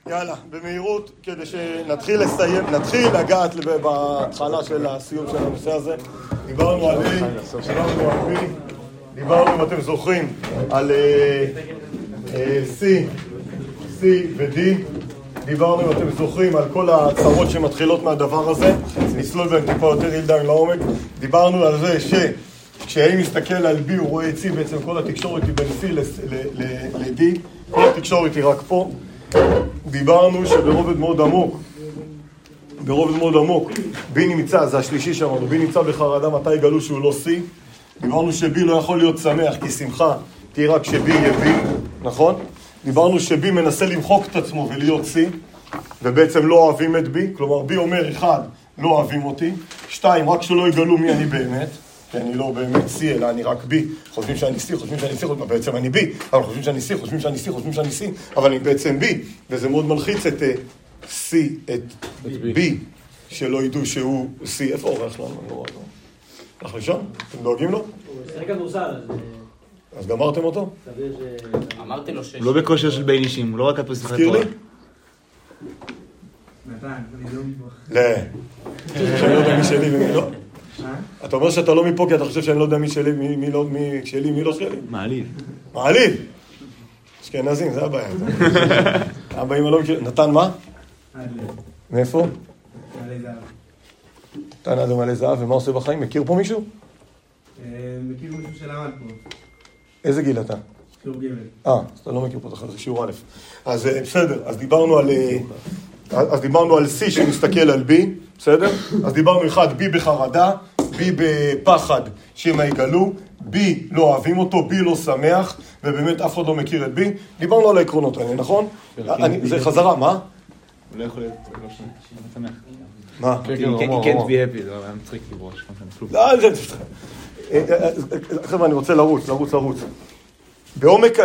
יאללה, במהירות, כדי שנתחיל לסיים, נתחיל לגעת בהתחלה של הסיום של הנושא הזה. דיברנו על A, דיברנו על B, דיברנו, אם אתם זוכרים, על C ו-D. דיברנו, אם אתם זוכרים, על כל הצרות שמתחילות מהדבר הזה. נסלול בהם טיפה יותר ילדן לעומק. דיברנו על זה כשאי מסתכל על B הוא רואה את C, בעצם כל התקשורת היא בין C ל-D. כל התקשורת היא רק פה. דיברנו שברובד מאוד עמוק, בי נמצא, זה השלישי שאמרנו, בי נמצא בחרדה מתי יגלו שהוא לא C. דיברנו שבי לא יכול להיות שמח, כי שמחה תהיה רק שבי יהיה בי, נכון? דיברנו שבי מנסה למחוק את עצמו ולהיות C, ובעצם לא אוהבים את בי, כלומר בי אומר 1, לא אוהבים אותי, 2, רק שלא יגלו מי אני באמת, כי אני לא באמת C, אלא אני רק B, חושבים שאני C, בעצם אני B, אבל חושבים שאני C, אבל אני בעצם B, וזה מאוד מלחיץ את C, את B, שלא ידעו שהוא C. איפה אורח לנו? אני לא רואה לו. הלך לישון? אתם דואגים לו? הוא שחק כדורסל, אז גמרתם אותו? אמרתי לו 6. הוא לא בכושר של בין אישים, הוא לא רק הפוסט תזכיר לי? נתן, אני לא מתבוח. לא. שאני לא יודע מי שלי ומי לא. אתה אומר שאתה לא מפה כי אתה חושב שאני לא יודע מי שלי, מי שלי, מי לא שלי? מעליב. אשכנזים, זה הבעיה. אבא אמא לא מכיר. נתן מה? מאיפה? מלא זהב. נתן עד מלא זהב, ומה עושה בחיים? מכיר פה מישהו? מכיר מישהו שלמד פה. איזה גיל אתה? שיעור ג'. אז אתה לא מכיר פה, זה שיעור א'. אז בסדר, אז דיברנו על C שמסתכל על B, בסדר? אז דיברנו אחד, B בחרדה, B בפחד שהם יגלו, B לא אוהבים אותו, B לא שמח, ובאמת אף אחד לא מכיר את B. דיברנו על העקרונות האלה, נכון? זה חזרה, מה? הוא לא יכול להיות שמח. מה? He can't be happy, זה היה מצחיק לברוש. חבר'ה, אני רוצה לרוץ. בעומק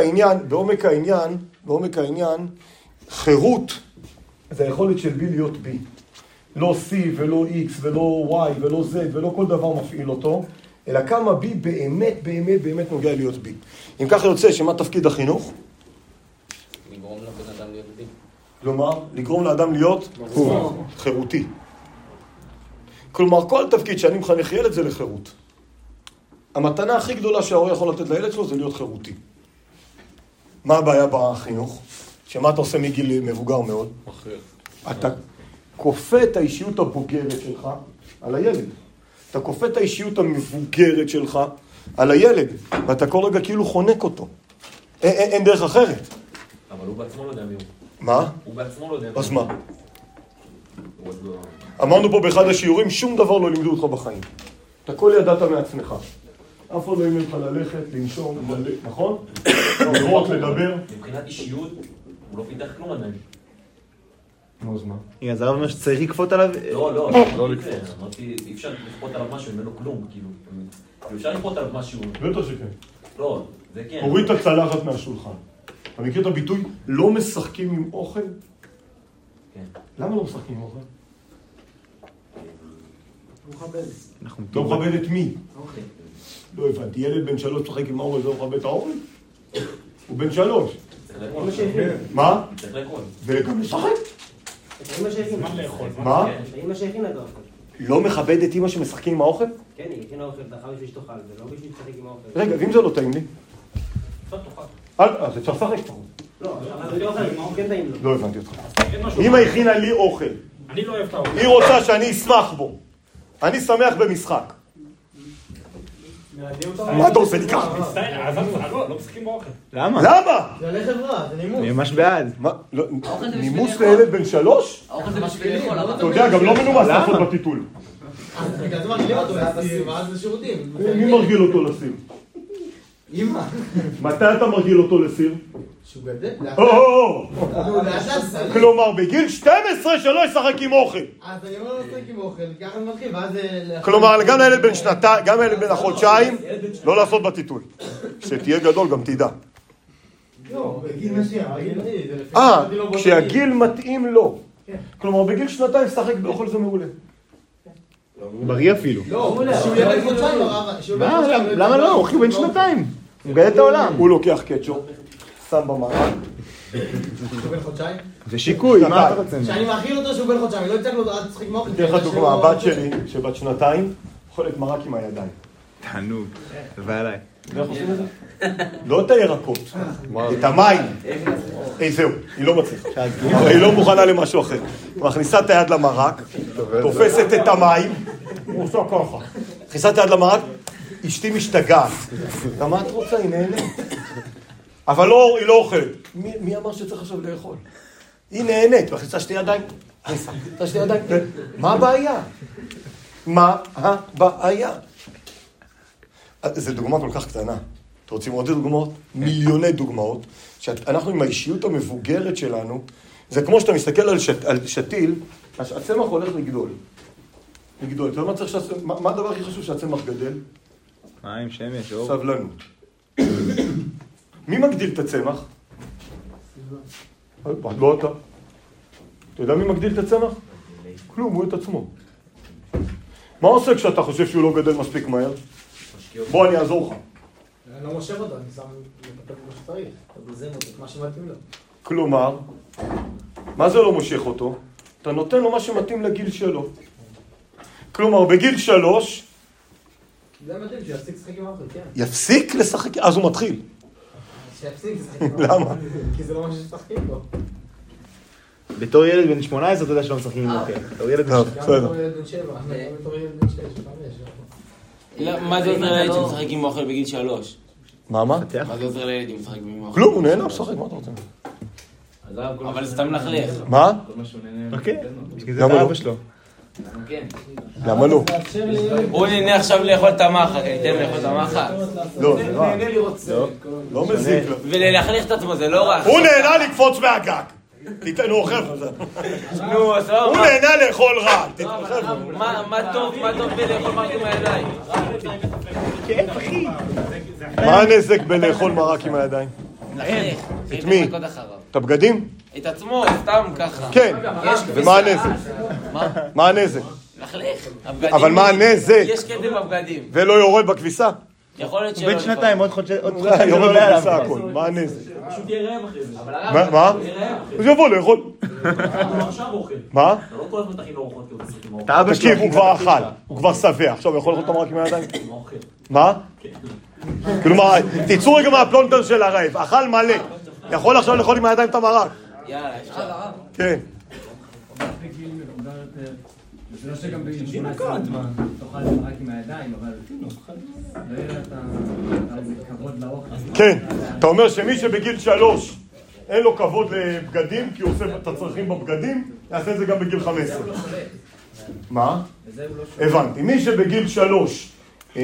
העניין, חירות זה היכולת של B להיות B. לא C ולא X ולא Y ולא Z ולא כל דבר מפעיל אותו, אלא כמה B באמת נוגע להיות B. אם ככה יוצא, שמה תפקיד החינוך? לגרום לבן אדם להיות B. כלומר, לגרום לאדם להיות חירותי. כלומר, כל תפקיד שאני מחנך ילד זה לחירות. המתנה הכי גדולה שההורה יכול לתת לילד שלו זה להיות חירותי. מה הבעיה בחינוך? שמה אתה עושה מגיל מבוגר מאוד? אתה כופה את האישיות הבוגרת שלך על הילד. אתה כופה את האישיות המבוגרת שלך על הילד, ואתה כל רגע כאילו חונק אותו. אין דרך אחרת. אבל הוא בעצמו לא יודע מי הוא. מה? הוא בעצמו לא יודע מי הוא. אז מה? אמרנו פה באחד השיעורים, שום דבר לא לימדו אותך בחיים. אתה כל ידעת מעצמך. אף אחד לא ילמד לך ללכת, לנשום, נכון? לא רק לדבר. מבחינת אישיות, הוא לא פיתח כלום עדיין. נו, אז מה? אז הרב אומר שצריך לקפות עליו? לא לקפות. אמרתי, אי אפשר לכפות עליו משהו, אין לו כלום, כאילו. אפשר לכפות עליו משהו. בטח שכן. לא, זה כן. הוריד את הצלחת מהשולחן. אתה מכיר את הביטוי, לא משחקים עם אוכל? כן. למה לא משחקים עם אוכל? הוא מכבד. לא מכבד את מי? אוקיי. לא הבנתי, ילד בן 3 משחק עם האוכל, זה לא מכבד את האוכל? הוא בן 3. צריך לאכול. מה? צריך לאכול. וגם לשחק? אמא שהכינה. מה? אמא שהכינה את האוכל. לא מכבד את אמא שמשחקים עם האוכל? כן, היא הכינה אוכל, דחה בשביל שתאכל, ולא בשביל לשחק עם האוכל. רגע, ואם זה לא טעים לי? עכשיו תאכל. אז אפשר לשחק פה. לא, אבל זה אוכל, כן טעים לו. לא הבנתי אותך. אמא הכינה לי אוכל. אני לא אוהב את האוכל. היא רוצה שאני אשמח בו. אני שמח במשחק. מה אתה עושה לי ככה? לא משחקים באוכל. למה? למה? זה עלי חברה, זה נימוס. אני ממש בעד. מה? נימוס לילד בן 3? האוכל זה בשביל לאכול. אתה יודע, גם לא מנומס לעשות בטיטול. בגלל זה מרגילים אותו לסיר, ואז זה שירותים. מי מרגיל אותו לסיר? אמא. מתי אתה מרגיל אותו לסיר? שהוא גדל? כלומר, בגיל 12 שלא ישחק עם אוכל. אז אני אומר לא לשחק עם אוכל, ככה אני מתחיל, ואז... כלומר, גם לילד בן שנתיים, גם לילד בן החודשיים, לא לעשות בטיטול. כשתהיה גדול גם תדע. לא, בגיל מסוים, כשהגיל מתאים לו. כלומר, בגיל 2 לשחק באוכל זה מעולה. הוא בריא אפילו. לא, שהוא יהיה בן חודשיים, למה לא? הוא בן 2. הוא גדל את העולם. הוא לוקח קטשופ, שם במרק, שהוא בן חודשיים? זה שיקוי, מה אתה רוצה? שאני מאכיל אותו שהוא בן חודשיים, אני לא אצטרך לו, אל תשחק עם האוכל. אתן לך דוגמה, הבת שלי, שבת שנתיים, אוכלת מרק עם הידיים. תענוג, זה בא אליי. ואיך עושים את זה? לא את הירקות, את המים. זהו, היא לא מצליחה. היא לא מוכנה למשהו אחר. מכניסה את היד למרק, תופסת את המים, עושה ככה. מכניסה את היד למרק, אשתי משתגעת. גם מה את רוצה? היא נהנית. אבל לא, היא לא אוכלת. מי אמר שצריך עכשיו לאכול? היא נהנית, מכניסה שתי ידיים. מכניסה שתי ידיים. מה הבעיה? מה הבעיה? זו דוגמה כל כך קטנה. אתם רוצים עוד דוגמאות? מיליוני דוגמאות. שאנחנו עם האישיות המבוגרת שלנו, זה כמו שאתה מסתכל על שתיל, הצמח הולך לגדול. לגדול. אתה יודע מה הדבר הכי חשוב שהצמח גדל? מים, שמש, אור. סבלנות. מי מגדיל את הצמח? לא אתה. אתה יודע מי מגדיל את הצמח? כלום, הוא את עצמו. מה עושה כשאתה חושב שהוא לא גדל מספיק מהר? בוא, אני אעזור לך. אני לא מושך אותו, אני שם לטפל כמו שצריך. אתה גוזם אותו, מה שמתאים לו. כלומר, מה זה לא מושך אותו? אתה נותן לו מה שמתאים לגיל שלו. כלומר, בגיל 3... זה מדהים, שיפסיק לשחק עם האוכל, כן. יפסיק לשחק? אז הוא מתחיל. שיפסיק לשחק עם האוכל. למה? כי זה לא מה ששחקים בו. בתור ילד בן 18 אתה יודע שלא משחקים עם אוכל. בתור ילד בן 18. גם בתור ילד בן 7, גם בתור ילד בן 6, 5. מה זה עוזר לילד שמשחק עם אוכל בגיל 3? מה? מה זה עוזר לילד אם משחק עם אוכל? כלום, הוא נהנה לשחק, מה אתה רוצה? אבל זה סתם לחלך. מה? אוקיי, בשביל זה אתה אבא שלו. למה לא? הוא נהנה עכשיו לאכול את המחק, אני אתן לאכול את המחק. לא, זה רע. לא מזיק לו. וללכלך את עצמו, זה לא רע. הוא נהנה לקפוץ מהגג. תיתן, הוא אוכל לך. נו, אז לא, הוא נהנה לאכול רע. מה טוב בלאכול מרק עם הידיים? מה הנזק בלאכול מרק עם הידיים? לחלך. את מי? את הבגדים? את עצמו, סתם ככה. כן. ומה הנזק? מה הנזק? לחלך. אבל מה הנזק? יש קדם בבגדים. ולא יורד בכביסה? יכול להיות שלא. בן שנתיים, עוד חודש יורד בכביסה הכל. מה הנזק? פשוט יהיה רעב אחרי זה. מה? אז יבוא לאכול. הוא עכשיו אוכל. מה? אתה לא כל הזמן תכין ארוחות כי הוא תשחק עם האוכל. אתה אבא שלו. תקשיב, הוא כבר אכל. הוא כבר שבע. עכשיו הוא יכול לאכול את המרק עם הידיים? עם האוכל. מה? כלומר, תיצאו רגע מהפלונטר של הרעב. אכל מלא. יכול עכשיו לאכול עם הידיים את המרק. יאללה, אפשר. כן. זה לא שגם בגיל 18 תאכל רק עם הידיים, אבל לא יהיה אתה כבוד לאוכל. כן. אתה אומר שמי שבגיל 3 אין לו כבוד לבגדים, כי הוא עושה את הצרכים בבגדים, יעשה את זה גם בגיל 15. מה? הבנתי. מי שבגיל 3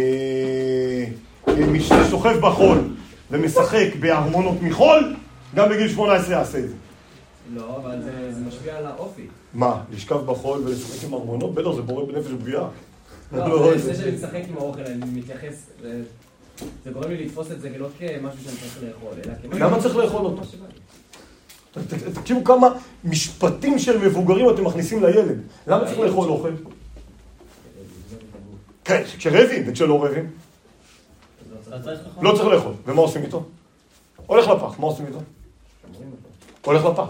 שוכב בחול ומשחק בהרמונות מחול, גם בגיל 18 יעשה את זה. לא, אבל זה משפיע על האופי. מה? לשכב בחול ולשחק עם הרמונות? בטח, זה בורא בנפש פגיעה. לא, זה שאני משחק עם האוכל, אני מתייחס, זה גורם לי לתפוס את זה לא כמשהו שאני צריך לאכול, אלא כמשהו... למה צריך לאכול אותו? תקשיבו כמה משפטים של מבוגרים אתם מכניסים לילד. למה צריך לאכול אוכל? כן, כשרעבים וכשלא רעבים. לא צריך לאכול. ומה עושים איתו? הולך לפח. מה עושים איתו? הולך לפח.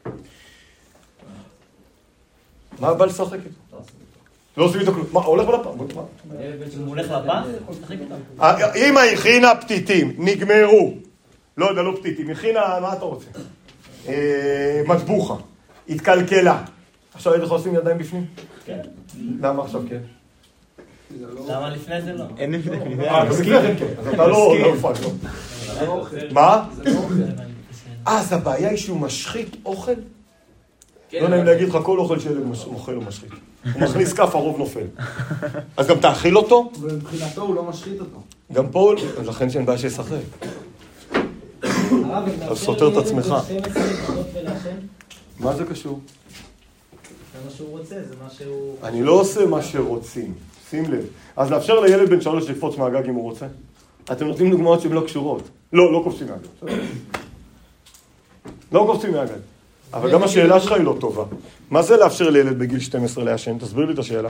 מה בא לשחק איתו? לא עושים איתו כלום. מה, הולך לפח? הוא הולך לפח? הוא משחק איתם. אמא הכינה פתיתים, נגמרו. לא יודע, לא פתיתים. הכינה, מה אתה רוצה? מטבוחה. התקלקלה. עכשיו היית יכול לשים ידיים בפנים? כן. למה עכשיו כן? למה לפני זה לא? אין לפני כן. לפני כן כן. אז אתה לא מפק, לא. מה? אז הבעיה היא שהוא משחית אוכל? לא נעים להגיד לך, כל אוכל שילד אוכל הוא משחית. הוא מכניס כף, הרוב נופל. אז גם תאכיל אותו? ומבחינתו הוא לא משחית אותו. גם פה, אז לכן שאין בעיה שישחק. אז סותר את עצמך. מה זה קשור? זה מה שהוא רוצה, זה מה שהוא... אני לא עושה מה שרוצים, שים לב. אז לאפשר לילד בן 3 לקפוץ מהגג אם הוא רוצה? אתם נותנים דוגמאות שהן לא קשורות. לא קופצים מהגג. לא קופצים מהגג. אבל גם השאלה שלך היא לא טובה. מה זה לאפשר לילד בגיל 12 לעשן? תסביר לי את השאלה.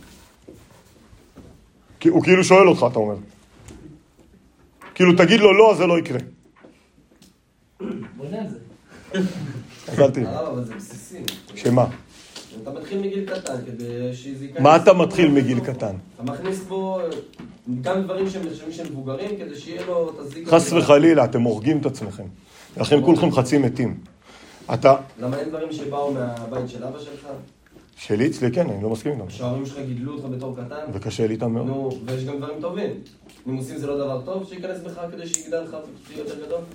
הוא כאילו שואל אותך, אתה אומר. כאילו תגיד לו לא, אז זה לא יקרה. בונה על זה. אז אל תהיה. אבל זה בסיסי. שמה? אתה מתחיל מגיל קטן כדי שזה ייכנס... מה אתה מתחיל מגיל קטן? אתה מכניס בו גם דברים שהם מבוגרים כדי שיהיה לו את הזיק... חס וחלילה, אתם הורגים את עצמכם. לכן כולכם חצי מתים. אתה... למה אין דברים שבאו מהבית של אבא שלך? שלי אצלי כן, אני לא מסכים איתם. שההורים שלך גידלו אותך בתור קטן? וקשה לי איתם מאוד. נו, ויש גם דברים טובים. נימוסים זה לא דבר טוב שייכנס בך כדי שיגדל לך ותהיה יותר גדול?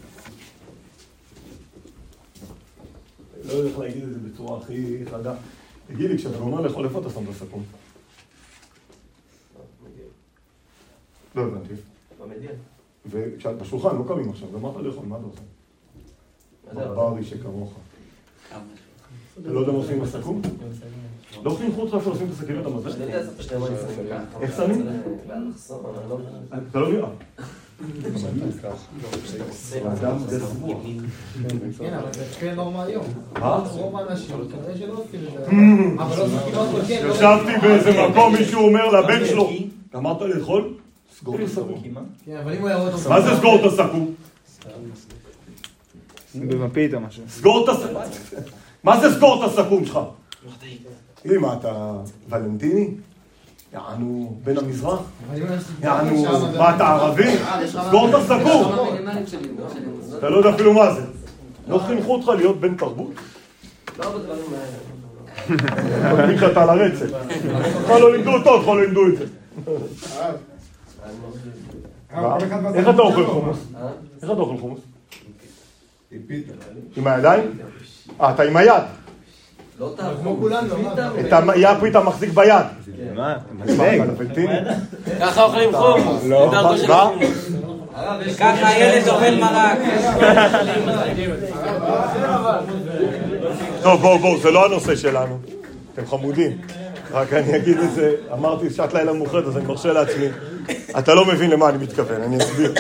לא יודע איך להגיד את זה בצורה הכי חדה. תגיד לי, כשאתה אומר לאכול, איפה אתה שם את הסכו"ם? לא הבנתי. במדיין. בשולחן, לא קמים עכשיו, גמרת לאכול, מה אתה עושה? ברברי שכמוך. אתה לא יודע מה עושים עם הסכו"ם? לא חינכו אותך איפה עושים את הסכינים, אתה מזל? איך שמים? אתה לא נראה. האדם זה סבוע. כן, אבל זה כן נורמה היום. רוב האנשים, כנראה שלא עושים את זה. אבל לא סכינות כן. ישבתי באיזה מקום, מישהו אומר לבן שלו, גמרת לאכול? סגור את הסכו"ם. כן, אבל אם הוא יראה אותו... מה זה סגור את הסכו"ם? במפית או משהו. סגור את הסכו"ם. מה זה סגור את הסכו"ם שלך? מה, אתה ולנטיני? יענו בן המזרח? יענו, מה, אתה ערבי? סגור את הסכו"ם. אתה לא יודע אפילו מה זה. לא חינכו אותך להיות בן תרבות? לא בדברים האלה. תמיד שאתה על הרצף. לך לא לימדו אותו, לך לא לימדו את זה. איך אתה אוכל חומוס? איך אתה אוכל חומוס? עם הידיים? אתה עם היד. לא תאכל. כמו כולנו. את היפית אתה מחזיק ביד. מה? ככה אוכלים חומוס. לא, מה? ככה הילד אוכל מרק. טוב, בואו, זה לא הנושא שלנו. אתם חמודים. רק אני אגיד את זה, אמרתי שעת לילה מאוחרת, אז אני מרשה לעצמי. אתה לא מבין למה אני מתכוון, אני אסביר.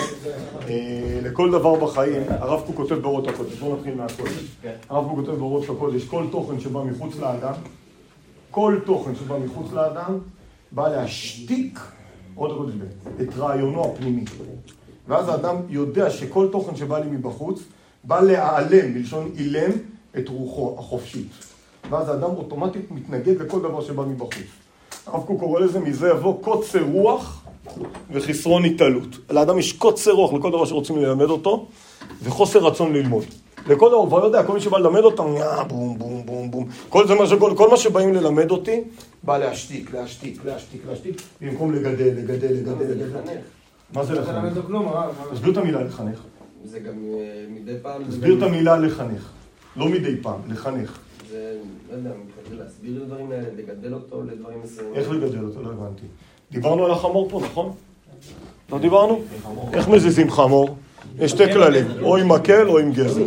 לכל דבר בחיים, הרב קוק כותב באורות הקודש, בואו נתחיל מהקודש. הרב קוק כותב באורות הקודש, כל תוכן שבא מחוץ לאדם, כל תוכן שבא מחוץ לאדם, בא להשתיק, עוד הקודש את רעיונו הפנימי. ואז האדם יודע שכל תוכן שבא לי מבחוץ, בא להיעלם, בלשון אילם, את רוחו החופשית. ואז האדם אוטומטית מתנגד לכל דבר שבא מבחוץ. הרב קוק קורא לזה, מזה יבוא קוצר רוח וחסרון התעלות. לאדם יש קוצר רוח לכל דבר שרוצים ללמד אותו, וחוסר רצון ללמוד. לכל דבר, הוא כבר יודע, כל מי שבא ללמד אותם, בום, בום, בום, בום. כל מה שבאים ללמד אותי, בא להשתיק, במקום לגדל. מה זה לחנך? תסביר את המילה לחנך. זה גם מדי פעם... תסביר את המילה לחנך. לא מדי פעם, לחנך. זה, לא יודע, מתחיל להסביר לדברים האלה, לגדל אותו לדברים מסוימים. איך לגדל אותו? לא הבנתי. דיברנו על החמור פה, נכון? לא דיברנו? איך מזיזים חמור? יש שתי כללים, או עם מקל או עם גזר.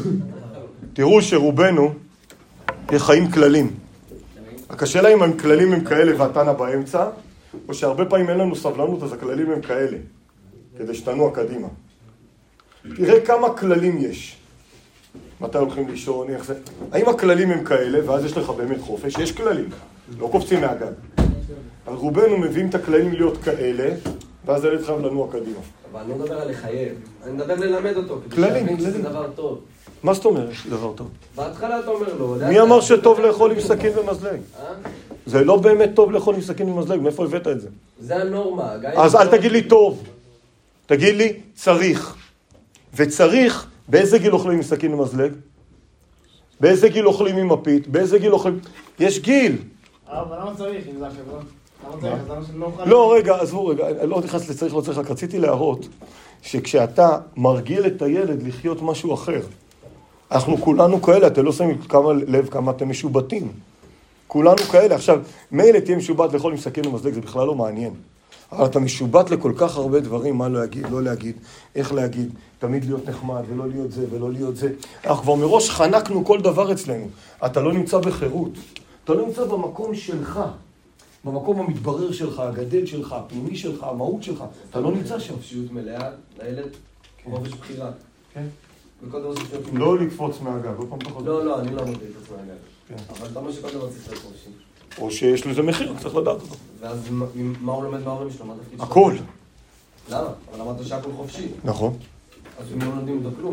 תראו שרובנו חיים כללים. הקשה להם אם הכללים הם כאלה והתנא באמצע, או שהרבה פעמים אין לנו סבלנות, אז הכללים הם כאלה, כדי שתנוע קדימה. תראה כמה כללים יש. מתי הולכים לישון, איך זה? האם הכללים הם כאלה, ואז יש לך באמת חופש? יש כללים, לא קופצים מהגג. אבל רובנו מביאים את הכללים להיות כאלה, ואז הילד חייב לנוע קדימה. אבל אני לא מדבר על לחייב, אני מדבר ללמד אותו. כללים. זה דבר טוב. מה זאת אומרת דבר טוב? בהתחלה אתה אומר לו... מי אמר שטוב לאכול עם סכין ומזלג? זה לא באמת טוב לאכול עם סכין ומזלג, מאיפה הבאת את זה? זה הנורמה. אז אל תגיד לי טוב, תגיד לי צריך. וצריך, באיזה גיל אוכלים עם סכין ומזלג? באיזה גיל אוכלים עם מפית? באיזה גיל אוכלים... יש גיל. אבל למה צריך אם זה החברה? למה צריך? אז למה שלא אוכל... לא, רגע, עזבו רגע, לא נכנס לצריך, לא צריך, רק רציתי להראות שכשאתה מרגיל את הילד לחיות משהו אחר, אנחנו כולנו כאלה, אתם לא שמים כמה לב, כמה אתם משובטים. כולנו כאלה. עכשיו, מילא תהיה משובט לאכול עם סכין ומזלג, זה בכלל לא מעניין. אבל אתה משובט לכל כך הרבה דברים, מה להגיד, לא להגיד, איך להגיד, תמיד להיות נחמד, ולא להיות זה, ולא להיות זה. אנחנו כבר מראש חנקנו כל דבר אצלנו. אתה לא נמצא בחירות. אתה לא נמצא במקום שלך. במקום המתברר שלך, הגדל שלך, הפנימי שלך, המהות שלך. אתה לא נמצא שם. חופשיות מלאה, לילד, חופש בחירה. כן. וכל דבר צריך להיות... לא לקפוץ מהגג. לא, אני לא מודה לקפוץ מהגג. אבל אתה אומר שכל דבר צריך להיות חופשי. או שיש לזה מחיר, צריך לדעת אותו. ואז מה הוא לומד מההורים שלו? מה התפקיד שלו? הכל. למה? אבל אמרת שהכל חופשי. נכון. אז אם לא לומדים אותו כלום.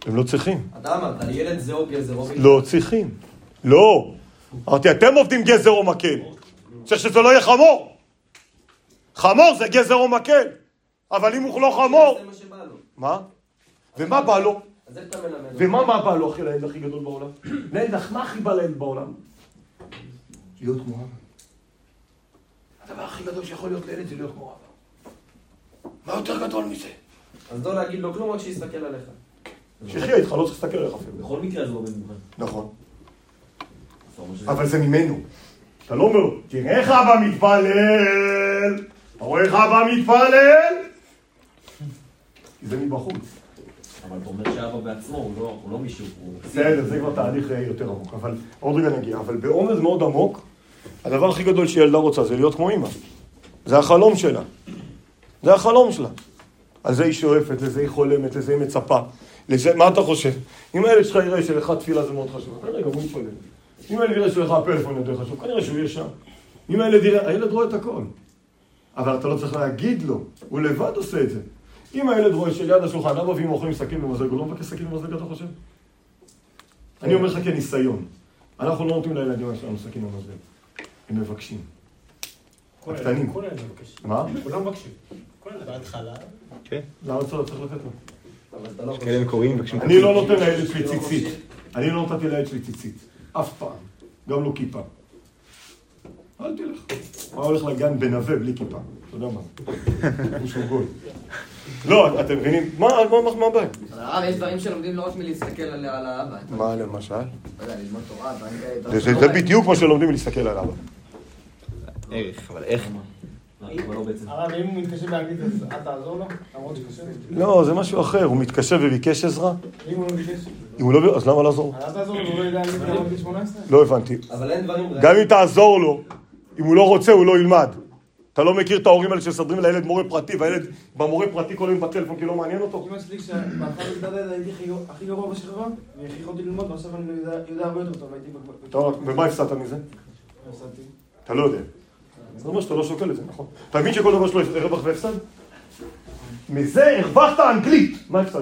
הם לא צריכים. אתה אמרת, ילד זה או גזר או... לא צריכים. לא. אמרתי, אתם עובדים גזר או מקל. צריך שזה לא יהיה חמור. חמור זה גזר או מקל. אבל אם הוא לא חמור... זה מה שבא לו. מה? ומה בא לו? אז איך אתה מלמד? ומה בא לו, אחי, לילד הכי גדול בעולם? לילד, מה הכי בא לילד בעולם? להיות כמו אבא. הדבר הכי גדול שיכול להיות לילד זה להיות כמו אבא. מה יותר גדול מזה? אז לא להגיד לו כלום, רק שיסתכל עליך. שיחיה איתך, לא צריך להסתכל עליך אפילו. בכל מקרה זה לא במיוחד. נכון. אבל זה ממנו. אתה לא אומר, תראה איך אבא מתפלל. אתה רואה איך אבא מתפלל? זה מבחוץ. אבל אתה אומר שאבא בעצמו, הוא לא מישהו, הוא... בסדר, זה כבר תהליך יותר עמוק, אבל עוד רגע נגיע. אבל בעומד מאוד עמוק, הדבר הכי גדול שילדה רוצה זה להיות כמו אמא. זה החלום שלה. זה החלום שלה. על זה היא שואפת, לזה היא חולמת, לזה היא מצפה. לזה, מה אתה חושב? אם הילד שלך יראה שלך תפילה זה מאוד חשוב, כנראה גם הוא יתפלל. אם הילד יראה שלך הפלאפון יותר חשוב, כנראה שהוא יהיה שם. אם הילד יראה, הילד רואה את הכל. אבל אתה לא צריך להגיד לו, הוא לבד עושה את זה. אם הילד רואה שליד השולחן, אבא ואמא אוכלים סכין ומזלג, הוא לא מבקש סכין ומזלג, אתה חושב? אני אומר לך כניסיון. אנחנו לא נותנים לילדים שלנו סכין ומזלג. הם מבקשים. הקטנים. כולם מבקשים. מה? כולם מבקשים. בהתחלה. כן. למה אתה לא צריך לתת לו? יש כאלה מקוריים מבקשים... אני לא נותן לילד שלי ציצית. אני לא נתתי לילד שלי ציצית. אף פעם. גם לא כיפה. אל תלך. מה הולך לגן בנווה בלי כיפה? אתה יודע מה? הוא שהוא גוי. לא, אתם מבינים? מה הבעיה? הרב, יש דברים שלומדים לא רק מלהסתכל על האבא. מה למשל? לא יודע, ללמוד תורה, דברים כאלה. זה בדיוק מה שלומדים מלהסתכל על אבא. ערך, אבל איך? הרב, אם הוא מתקשה באנגלית, אז את תעזור לו? למרות שקשה? לא, זה משהו אחר. הוא מתקשר וביקש עזרה. אם הוא לא ביקש? אם הוא לא... אז למה לעזור? אל תעזור לו, הוא לא יודע אנגלית גם בגיל 18? לא הבנתי. אבל אין דברים... גם אם תעזור לו, אם הוא לא רוצה, הוא לא ילמד. אתה לא מכיר את ההורים האלה שסדרים לילד מורה פרטי, והילד במורה פרטי כל היום בטלפון כי לא מעניין אותו? אמא שלי, כשבהתחלה בכיתה הייתי הכי גרוע בשכבה, והכריחה אותי ללמוד, ועכשיו אני יודע הרבה יותר טוב, הייתי טוב, ומה הפסדת מזה? הפסדתי. אתה לא יודע. זה אומר שאתה לא שוקל את זה, נכון? אתה מבין שכל דבר שלו הרווח והפסד? מזה הרווחת אנגלית! מה הפסדת?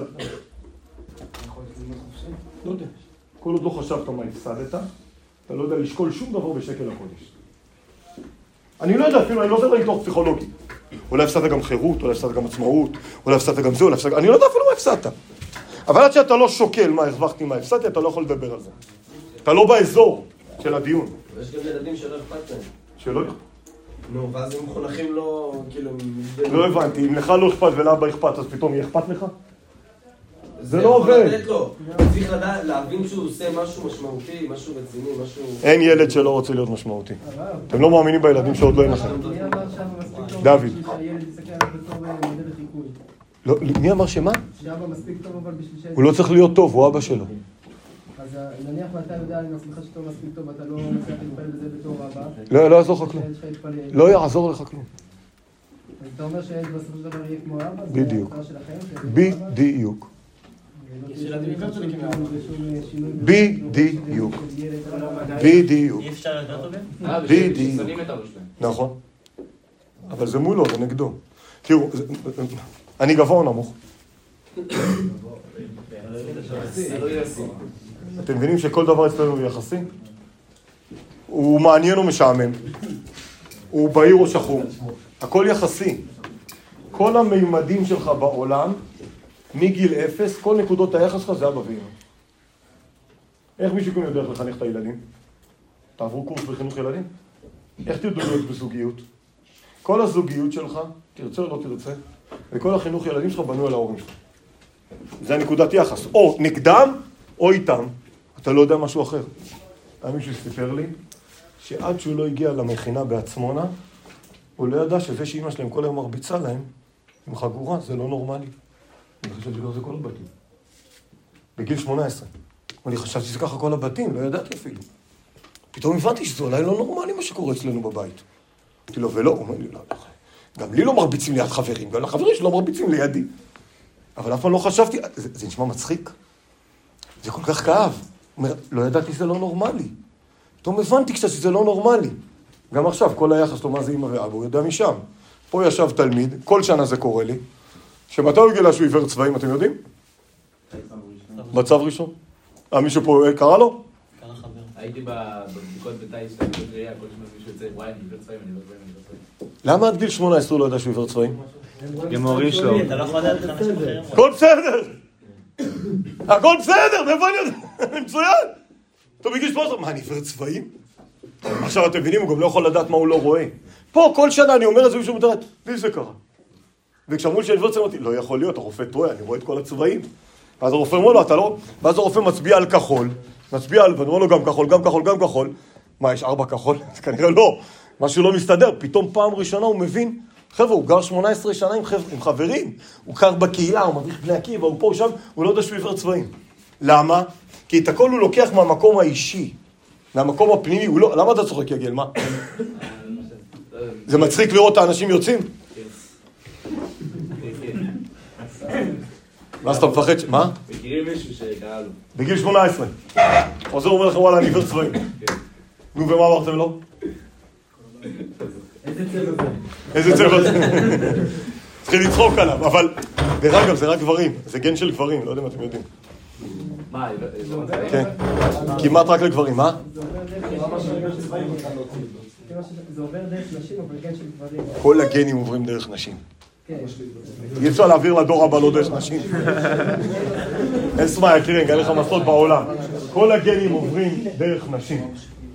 לא יודע. כל עוד לא חשבת מה הפסדת, אתה לא יודע לשקול שום דבר בשקל הקודש. אני לא יודע אפילו, אני לא יודע לתוך פסיכולוגי. אולי הפסדת גם חירות, אולי הפסדת גם עצמאות, אולי הפסדת גם זה, אולי הפסדת... אני לא יודע אפילו מה הפסדת. אבל עד שאתה לא שוקל מה הרווחתי, מה הפסדתי, אתה לא יכול לדבר על זה. אתה לא באזור של הדיון. ויש גם ילדים שלא אכפת להם. שלא אכפת. נו, ואז הם מחונכים לא... כאילו... לא הבנתי, אם לך לא אכפת ולאבא אכפת, אז פתאום יהיה אכפת לך? זה לא עובד. צריך להבין שהוא עושה משהו משמעותי, משהו רציני, משהו... אין ילד שלא רוצה להיות משמעותי. אתם לא מאמינים בילדים שעוד לא אין לכם. דוד. מי אמר שמה? שאבא מספיק טוב אבל בשביל הוא לא צריך להיות טוב, הוא אבא שלו. אז נניח ואתה יודע עם עצמך שאתה מספיק טוב, אתה לא מצליח להתפלל בזה בתור אבא. לא יעזור לך כלום. לא יעזור לך כלום. אז אתה אומר שהילד בסופו של דבר יהיה כמו אבא? בדיוק. בדיוק. בדיוק. בדיוק. אי אפשר יותר טוב? בדיוק. נכון. אבל זה מולו, זה נגדו. תראו, אני גבוה או נמוך? אתם מבינים שכל דבר אצלנו הוא יחסי? הוא מעניין או משעמם. הוא בהיר או שחום. הכל יחסי. כל המימדים שלך בעולם, מגיל 0, כל נקודות היחס שלך זה אבא ואמא. איך מישהו כאן יודע איך לחנך את הילדים? תעברו קורס בחינוך ילדים? איך תדעו להיות בזוגיות? כל הזוגיות שלך, תרצה או לא תרצה, וכל החינוך ילדים שלך בנו על ההורים שלך. זה הנקודת יחס. או נגדם או איתם. אתה לא יודע משהו אחר. היה מישהו שסיפר לי שעד שהוא לא הגיע למכינה בעצמונה, הוא לא ידע שזה שאמא שלהם כל היום מרביצה להם עם חגורה, זה לא נורמלי. אני חשבתי לא זה כל הבתים. בגיל 18. אני חשבתי שזה ככה כל הבתים, לא ידעתי אפילו. פתאום הבנתי שזה אולי לא נורמלי מה שקורה אצלנו בבית. אמרתי לו, ולא, הוא אומר לי, לא, גם לי לא מרביצים ליד חברים, גם לחברים שלא מרביצים לידי. אבל אף פעם לא חשבתי, זה נשמע מצחיק. זה כל כך כאב. הוא אומר, לא ידעתי שזה לא נורמלי. פתאום הבנתי קצת שזה לא נורמלי. גם עכשיו, כל היחס לו מה זה אמא ואבא, הוא יודע משם. פה ישב תלמיד, כל שנה זה קורה לי, שמתי הוא גילה שהוא עיוור צבעים, אתם יודעים? מצב ראשון. מישהו פה קרא לו? הייתי בבדיקות בתאי של הבדיקות ראייה, כל שמה מישהו יוצא, וואי, אני עיוור צבעים, אני עיוור צבעים. למה עד גיל 18 הוא לא ידע שהוא עיוור צבעים? גם ההורים שלו. אתה לא יכול לדעת לך אנשים אחרים. הכל בסדר! הכל בסדר, מאיפה אני יודע? אני מצוין! טוב, בגיל 18, מה, אני עיוור צבעים? עכשיו אתם מבינים, הוא גם לא יכול לדעת מה הוא לא רואה. פה כל שנה אני אומר את זה מישהו מתארת, לי זה קרה. וכשאמרו לי שאני עיוור צבעים, לא יכול להיות, הרופא טועה, אני רואה את כל הצבעים. ואז הרופא אומר לו, אתה לא... ואז הרופא מצביע על כחול, מצביע על... ואני אומר לו גם כחול, גם כחול, גם כחול. מה, יש 4 כחול? אז כנראה לא. משהו לא מסתדר. פתאום פעם ראשונה הוא מבין, חבר'ה, הוא גר 18 שנה עם חברים. הוא קר בקהילה, הוא מבריך בני עקיבא, הוא פה ושם, הוא לא יודע שהוא עיוור צבעים. למה? כי את הכל הוא לוקח מהמקום האישי, מהמקום הפנימי. הוא לא... למה אתה צוחק, יגל? מה? זה מצחיק לראות את האנשים יוצאים? מה אז אתה מפחד? מה? מכירים מישהו שקרה לו. בגיל 18. חוזר אומר לכם, וואלה, אני עיוור צבעים. נו, ומה אמרתם לו? איזה צבע זה? צריכים לצחוק עליו, אבל דרך אגב, זה רק גברים. זה גן של גברים, לא יודע אם אתם יודעים. מה? כן. כמעט רק לגברים, מה? זה עובר דרך נשים, אבל גן של גברים. כל הגנים עוברים דרך נשים. אי אפשר להעביר לדור הבא לא דרך נשים. אין סמאי, קירן, גן לך מסות בעולם. כל הגנים עוברים דרך נשים.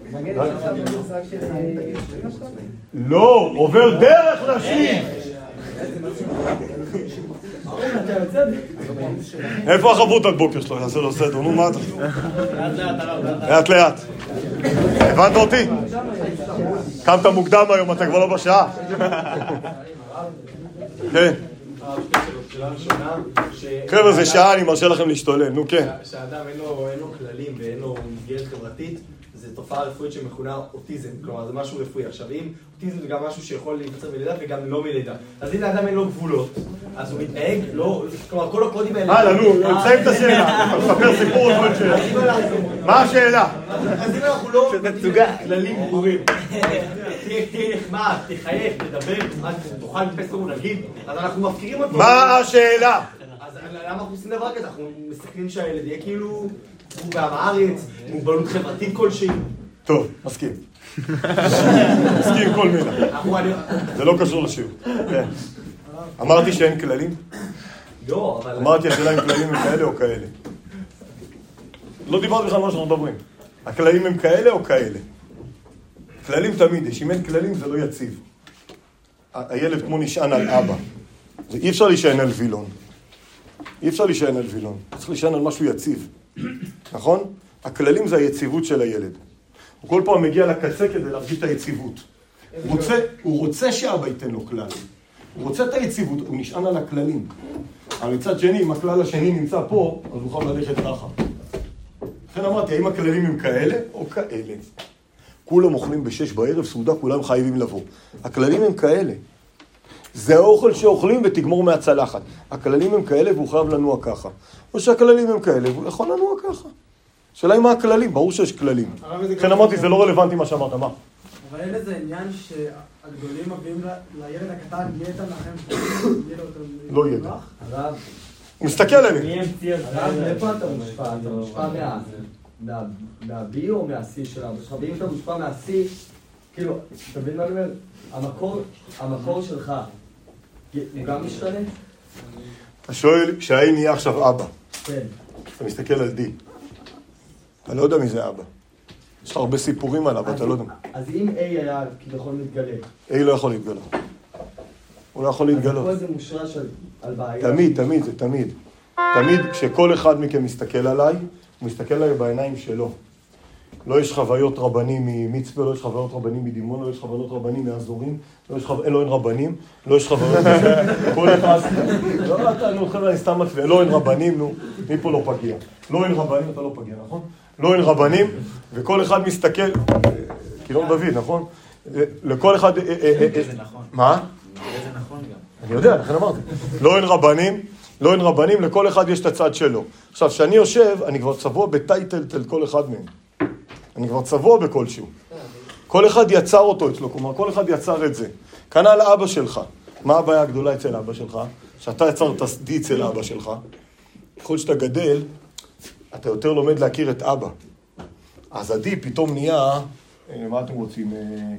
לא, עובר דרך נשים. איפה החברות הבוקר שלו? יעשה לו סדר, נו מה אתה? לאט לאט. הבנת אותי? קמת מוקדם היום, אתה כבר לא בשעה. כן. חבר'ה, זה שעה, אני מרשה לכם להשתולל, נו כן. שהאדם אין לו כללים ואין לו מסגרת חברתית, זה תופעה רפואית שמכונה אוטיזם, כלומר זה משהו רפואי. עכשיו אם אוטיזם זה גם משהו שיכול להיווצר מלידה וגם לא מלידה, אז אם לאדם אין לו גבולות, אז הוא מתנהג, לא, כלומר כל הקודים האלה... נו, תסיים את השאלה, אתה מספר סיפור עוד שאלה. מה השאלה? אז אם אנחנו לא... כללים ברורים. תהיה נחמד, תחייך, תדבר, רק תוכל לתפס לו נגיד, אז אנחנו מפקירים אותו. מה השאלה? אז למה אנחנו עושים דבר כזה? אנחנו מסתכלים שהילד יהיה כאילו... הוא בעם הארץ, מוגבלות חברתית כלשהי. טוב, מסכים. מסכים כל מילה. זה לא קשור לשיעור. אמרתי שאין כללים? לא, אבל... אמרתי השאלה אם כללים הם כאלה או כאלה. לא דיברתי בכלל מה שאנחנו מדברים. הכללים הם כאלה או כאלה? כללים תמיד יש. אם אין כללים זה לא יציב. הילד כמו נשען על אבא. אי אפשר להישען על וילון. אי אפשר להישען על וילון. צריך להישען על משהו יציב. נכון? הכללים זה היציבות של הילד. הוא כל פעם מגיע לקצה כדי להרגיש את היציבות. הוא רוצה שאבא ייתן לו כלל. הוא רוצה את היציבות, הוא נשען על הכללים. אבל מצד שני, אם הכלל השני נמצא פה, אז הוא יכול ללכת ככה. לכן אמרתי, האם הכללים הם כאלה או כאלה? כולם אוכלים ב6 בערב, סעודה, כולם חייבים לבוא. הכללים הם כאלה. זה האוכל שאוכלים ותגמור מהצלחת. הכללים הם כאלה והוא חייב לנוע ככה. או שהכללים הם כאלה והוא יכול לנוע ככה. שאלה היא מה הכללים, ברור שיש כללים. לכן אמרתי, זה לא רלוונטי מה שאמרת, מה? אבל אין איזה עניין שהגדולים מביאים לילד הקטן ידע לכם לא ידע. הוא מסתכל עליהם. איפה אתה מושפע? אתה מושפע מהבי או מהסי של אבא שלך? ואם אתה מושפע מהסי, כאילו, אתה מבין מה אני אומר? המקור שלך, הוא גם משתנה? אתה שואל, כשהאי נהיה עכשיו אבא. כן. אתה מסתכל על די. אתה לא יודע מי זה אבא. יש לך הרבה סיפורים עליו, אתה לא יודע. אז אם A היה כביכול מתגלה. A לא יכול להתגלות. הוא לא יכול להתגלות. אז הכל זה מושרש על בעיה. תמיד, זה תמיד. תמיד כשכל אחד מכם מסתכל עליי, הוא מסתכל עליי בעיניים שלו. לא יש חוויות רבנים ממצפה, לא יש חוויות רבנים מדימון, לא יש חוויות רבנים מאזורים, לא אין רבנים, לא יש חוויות... כל אחד... לא, אתה, נו, חבר'ה, אני סתם מצווה, לא אין רבנים, נו, מי פה לא פגיע. לא אין רבנים, אתה לא פגיע, נכון? לא אין רבנים, וכל אחד מסתכל... קילון דוד, נכון? לכל אחד... זה נכון. מה? זה נכון גם. אני יודע, לכן אמרתי. לא אין רבנים, לכל אחד יש את הצד שלו. עכשיו, כשאני יושב, אני כבר צבוע בטייטל של כל אחד מהם. אני כבר צבוע בכלשהו. כל אחד יצר אותו אצלו, כלומר, כל אחד יצר את זה. כנ"ל אבא שלך. מה הבעיה הגדולה אצל אבא שלך? שאתה יצרת די אצל אבא שלך. ככל שאתה גדל, אתה יותר לומד להכיר את אבא. אז עדי פתאום נהיה, מה אתם רוצים?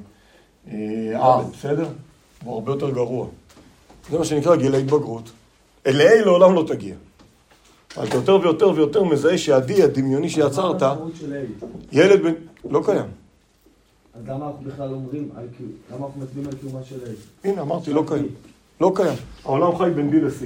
בסדר? הוא הרבה יותר גרוע. זה מה שנקרא גיל ההתבגרות. אליי לעולם לא תגיע. אתה יותר ויותר ויותר מזהה שעדי, הדמיוני שיצרת, ילד בן... לא קיים. אז למה אנחנו בכלל אומרים, למה אנחנו מצביעים על קיומה של A? הנה, אמרתי, לא קיים. לא קיים. העולם חי בין B ל-C.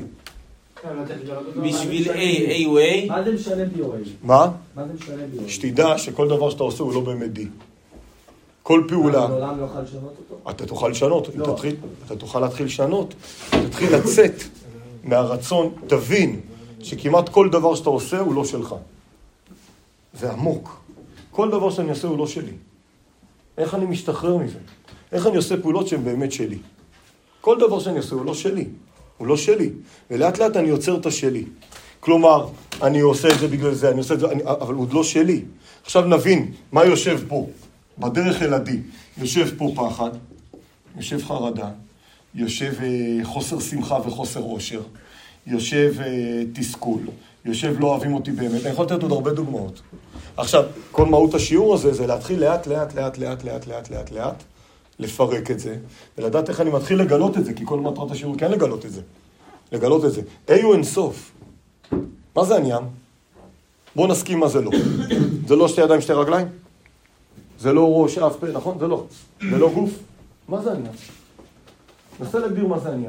בשביל A הוא A? מה זה משנה B או A? מה? מה זה משנה B או A? שתדע שכל דבר שאתה עושה הוא לא באמת D. כל פעולה... העולם לא יוכל לשנות אותו? אתה תוכל לשנות. לא. אתה תוכל להתחיל לשנות. תתחיל לצאת מהרצון. תבין שכמעט כל דבר שאתה עושה הוא לא שלך. זה עמוק. כל דבר שאני עושה הוא לא שלי. איך אני משתחרר מזה? איך אני עושה פעולות שהן באמת שלי? כל דבר שאני עושה הוא לא שלי. הוא לא שלי. ולאט לאט אני יוצר את השלי. כלומר, אני עושה את זה בגלל זה, אני עושה את זה, אבל הוא לא שלי. עכשיו נבין מה יושב פה. בדרך אל עדי. יושב פה פחד, יושב חרדה, יושב חוסר שמחה וחוסר אושר, יושב תסכול, יושב לא אוהבים אותי באמת. אני יכול לתת עוד הרבה דוגמאות. עכשיו, כל מהות השיעור הזה זה להתחיל לאט, לפרק את זה, ולדעת איך אני מתחיל לגלות את זה, כי כל מטרת השיעור כן לגלות את זה. לגלות את זה. A הוא אינסוף. מה זה עניין? בואו נסכים מה זה לא. זה לא שתי ידיים, שתי רגליים? זה לא ראש, אף פה, נכון? זה לא. זה לא גוף. מה זה עניין? נסה להגדיר מה זה עניין.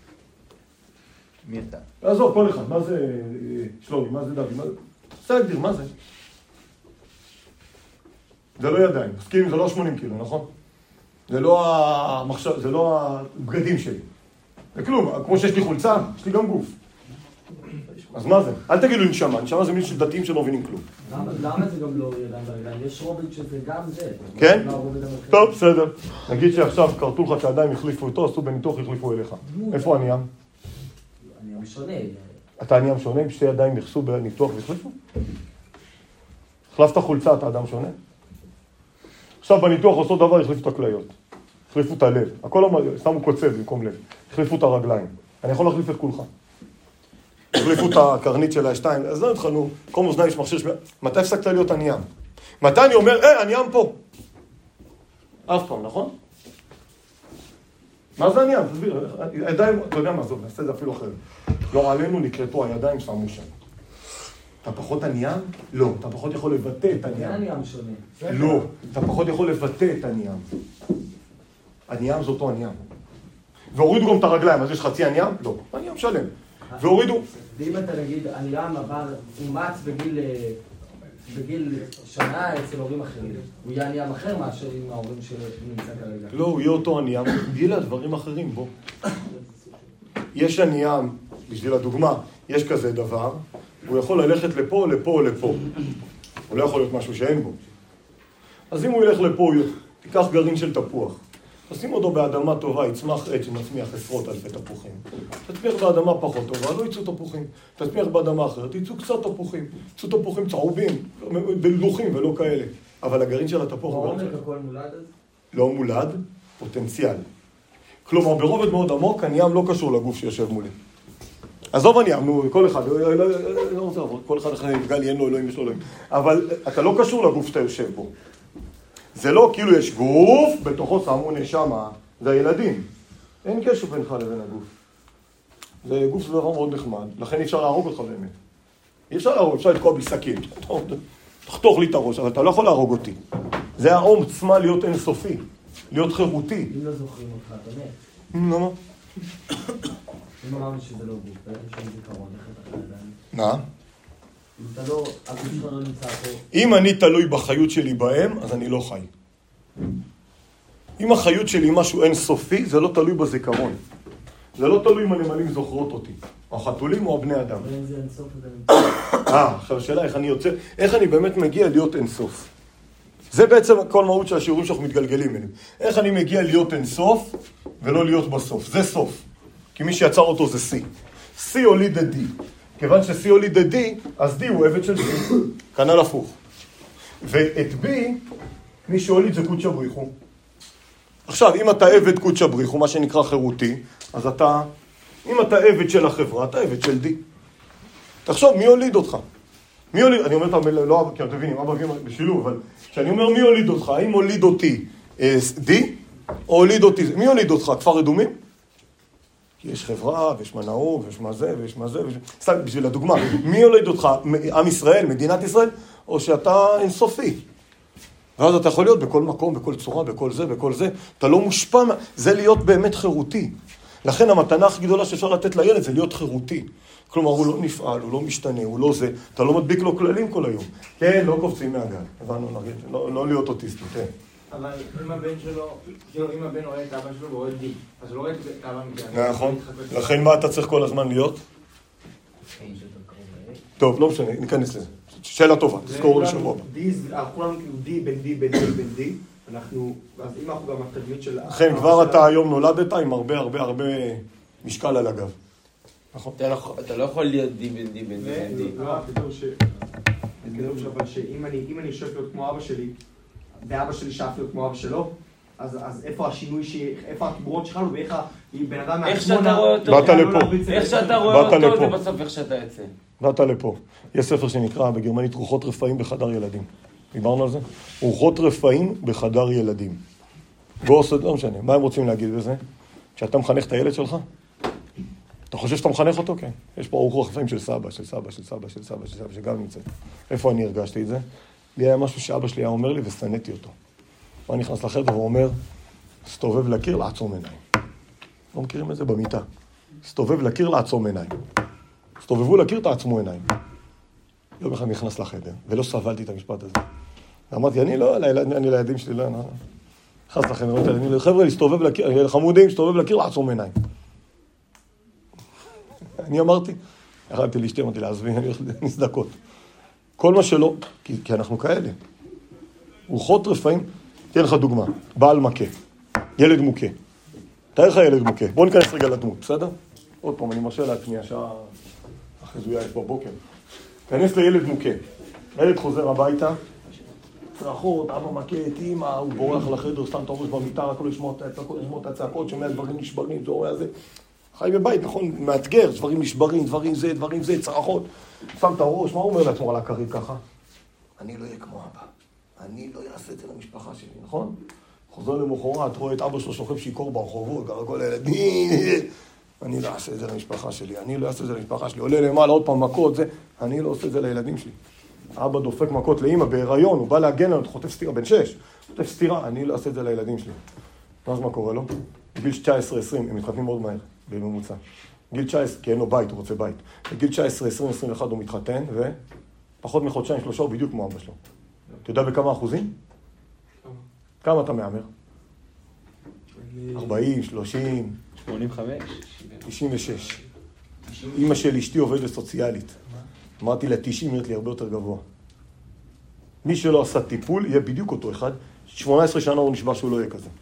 מי אתה? עזוב, כל אחד. מה זה שלומי? מה זה דוד? נסה להגדיר, מה זה? זה לא ידיים. מסכים, זה לא 80 קילו, נכון? זה לא המחשב, זה לא הבגדים שלי. זה כלום. כמו שיש לי חולצה, יש לי גם גוף. אז מה זה? אל תגידו נשמה. נשמה זה מישהו של דתיים שלא מבינים כלום. למה זה גם לא ידיים ברגליים? יש רובד שזה גם זה. כן? טוב, בסדר. נגיד שעכשיו קרתו לך שהידיים החליפו איתו, עשו בניתוח, החליפו אליך. איפה הניאם? הניאם שונה. אתה הניאם שונה? אם שתי ידיים נכנסו בניתוח והחליפו? החלפת חולצה, אתה אדם שונה? עכשיו בניתוח עשו דבר, החליפו את הכליות. החליפו את הלב. הכל שמו קוצב במקום לב. החליפו את הרגליים. אני יכול להחליף את כולך. החליפו את הקרנית של השתיים. אז לא התחלנו, כל מאזניים יש מכשיר שמיעה. מתי הפסקת להיות הניאם? מתי אני אומר, הניאם פה? אף פעם, נכון? מה זה הניאם? תסביר. הידיים, אתה יודע מה זאת, נעשה את זה אפילו אחרת. לא עלינו נקרתו הידיים שמו שם. אתה פחות הניאם? לא. אתה פחות יכול לבטא את הניאם. זה הניאם שונה. לא. אתה פחות יכול לבטא את הניאם. הניאם זה אותו הניאם. והורידו גם את הרגליים, אז יש חצי הניאם? לא. הניאם שלם. והורידו... ואם אתה נגיד, הניאם עבר אומץ בגיל שנה אצל הורים אחרים, הוא יהיה הניאם אחר מאשר עם ההורים שנמצא כרגע. לא, הוא יהיה אותו הניאם. גילה, דברים אחרים, בוא. יש הניאם, בשביל הדוגמה, יש כזה דבר, הוא יכול ללכת לפה, לפה, לפה. הוא לא יכול להיות משהו שאין בו. אז אם הוא ילך לפה, תיקח גרעין של תפוח. תשים אותו באדמה טובה, יצמח עץ שמצמיח עשרות אלפי תפוחים. תצמיח באדמה פחות טובה, לא יצאו תפוחים. תצמיח באדמה אחרת, יצאו קצת תפוחים. יצאו תפוחים צהובים, דלוחים ולא כאלה. אבל הגרעין של התפוח... בעומק הכל מולד אז? לא מולד, פוטנציאל. כלומר, ברובד מאוד עמוק, הניאם לא קשור לגוף שיושב מולי. עזוב הניאם, נו, כל אחד, לא רוצה לעבוד, כל אחד אחרי נפגע לי, אין לו אלוהים, יש לו אלוהים. אבל אתה לא קשור לגוף שאתה יושב בו. זה לא כאילו יש גוף, בתוכו שמו נשמה, זה הילדים. אין קשר בינך לבין הגוף. זה גוף זה דבר מאוד נחמד, לכן אי אפשר להרוג אותך באמת. אי אפשר להרוג, אפשר לתקוע בסכין. תחתוך לי את הראש, אבל אתה לא יכול להרוג אותי. זה העוצמה להיות אינסופי, להיות חירותי. אם לא זוכרים אותך, באמת. למה? אם אמרנו שזה לא גוף, בעצם שאין זיכרון, איך אתה חי עדיין? מה? אם אתה לא, הגוף שלך לא נמצא פה. אם אני תלוי בחיות שלי בהם, אז אני לא חי. אם החיות שלי היא משהו אינסופי, זה לא תלוי בזיכרון. זה לא תלוי אם הנמלים זוכרות אותי. או החתולים או הבני אדם. ואם זה אינסוף, זה נמצא. עכשיו השאלה איך אני יוצא, איך אני באמת מגיע להיות אינסוף. זה בעצם כל מהות של השיעורים שאנחנו מתגלגלים אליהם. איך אני מגיע להיות אינסוף ולא להיות בסוף. זה סוף. כי מי שיצר אותו זה C. C הוליד את D. כיוון ש-C הוליד את D, אז D הוא עבד של C. כנ"ל הפוך. ואת B, מי שהוליד זה קודשא בריחו. עכשיו, אם אתה עבד קודשא בריחו, מה שנקרא חירותי, אז אתה, אם אתה עבד של החברה, אתה עבד של D. תחשוב, מי הוליד אותך? מי הוליד, אני אומר את המילה, לא אבא, כי אתם מבינים, אבא ואמא בשילוב, אבל כשאני אומר מי הוליד אותך, האם הוליד אותי די, או הוליד אותי, מי הוליד אותך? כפר אדומים? כי יש חברה, ויש מנהוג, ויש מה זה, ויש מה זה, סתם, בשביל הדוגמה, מי הוליד אותך? עם ישראל, מדינת ישראל, או שאתה אינסופי? ואז אתה יכול להיות בכל מקום, בכל צורה, בכל זה, בכל זה, אתה לא מושפע, זה להיות באמת חירותי. לכן המתנה הכי גדולה שאפשר לתת לילד זה להיות חירותי. כלומר, הוא לא נפעל, הוא לא משתנה, הוא לא זה, אתה לא מדביק לו כללים כל היום. כן, לא קופצים מהגל, הבנו, נגיד, לא להיות אוטיסטי, כן. אבל אם הבן שלו, כאילו אם הבן רואה את אבא שלו ורואה די, אז הוא לא רואה את אבא מכאן. נכון, לכן מה אתה צריך כל הזמן להיות? טוב, לא משנה, ניכנס לזה. שאלה טובה, תזכור לשבוע הבא. כולנו כאילו די, בן די, בן די, בן די. אנחנו, אז אם אנחנו גם התדמיות של... לכן כבר אתה היום נולדת עם הרבה הרבה הרבה משקל על הגב. נכון? אתה לא יכול להיות די בן די בן די. לא, אבל שאם אני שואף להיות כמו אבא שלי, ואבא שלי שאף להיות כמו אבא שלו, אז איפה השינוי, איפה התגובות שלנו, ואיך בן אדם... איך שאתה רואה אותו, באת לפה. איך שאתה רואה אותו, זה בסוף איך שאתה יצא. באת לפה. יש ספר שנקרא בגרמנית רוחות רפאים בחדר ילדים. דיברנו על זה? רוחות רפאים בחדר ילדים. לא משנה, מה הם רוצים להגיד בזה? כשאתה מחנך את הילד שלך? אתה חושב שאתה מחנך אותו? כן. יש פה רוחות רפאים של סבא, של סבא, של סבא, של סבא, של סבא, שגם נמצא. איפה אני הרגשתי את זה? לי היה משהו שאבא שלי היה אומר לי וסנאתי אותו. הוא נכנס לחדר והוא אומר, סתובב לקיר, לעצום עיניים. לא מכירים את זה במיטה. סתובב לקיר, לעצום עיניים. סתובבו לקיר, תעצמו עיניים. יום אחד נכנס לחדר, ולא סבלתי את המשפט הזה. ואמרתי, אני לילדים שלי, לא, נכנס לחדר, חבר'ה, להסתובב לקיר, חמודים, סתובב לקיר, לעצום עיניים. אני אמרתי, יחדתי לאשתי, אמרתי לעזבי, אני הולך נסדקות. כל מה שלא, כי אנחנו כאלה. רוחות רפאים, תהיה לך דוגמה, בעל מכה, ילד מוכה. תאר לך ילד מוכה, בוא ניכנס רגע לדמות, בסדר? עוד פעם, אני מרשה לעצמי, השעה החזויה יש בבוקר. כנס לילד מוכה, הילד חוזר הביתה, צרחות, אבא מכה את אמא, הוא בורח לחדר, סתם את הראש במיטה, רק לא לשמוע את הצעקות, שומע דברים נשברים, זה רואה זה. חי בבית, נכון, מאתגר, דברים נשברים, דברים זה, צרחות. שם את הראש, מה הוא אומר לעצמו על הכרית ככה? אני לא אהיה כמו אבא. אני לא אעשה את זה למשפחה שלי, נכון? חוזר למחרת, רואה את אבא שלו שוכב שיקור ברחובות, גר כל הילדים. אני לא אעשה את זה למשפחה שלי, עולה למעלה עוד פעם מכות, זה, אני לא עושה את זה לילדים שלי. אבא דופק מכות לאמא בהיריון, הוא בא להגן עליו, חוטף סטירה, בן 6, חוטף סטירה, אני לא אעשה את זה לילדים שלי. אז מה קורה לו? בגיל 19-20, הם מתחתנים מאוד מהר, בממוצע. גיל 19, כי אין לו בית, הוא רוצה בית. בגיל 19-20-21 הוא מתחתן, ופחות מחודשיים 3 הוא בדיוק כמו אבא שלו. אתה יודע בכמה אחוזים? כמה אתה מאמר? 40, 30, 85, 96. אמא של אשתי עובדת סוציאלית. אמרתי לה 90, נראית לי הרבה יותר גבוה. מי שלא עשה טיפול, יהיה בדיוק אותו אחד. 18 שנה הוא נשבע שהוא לא יהיה כזה.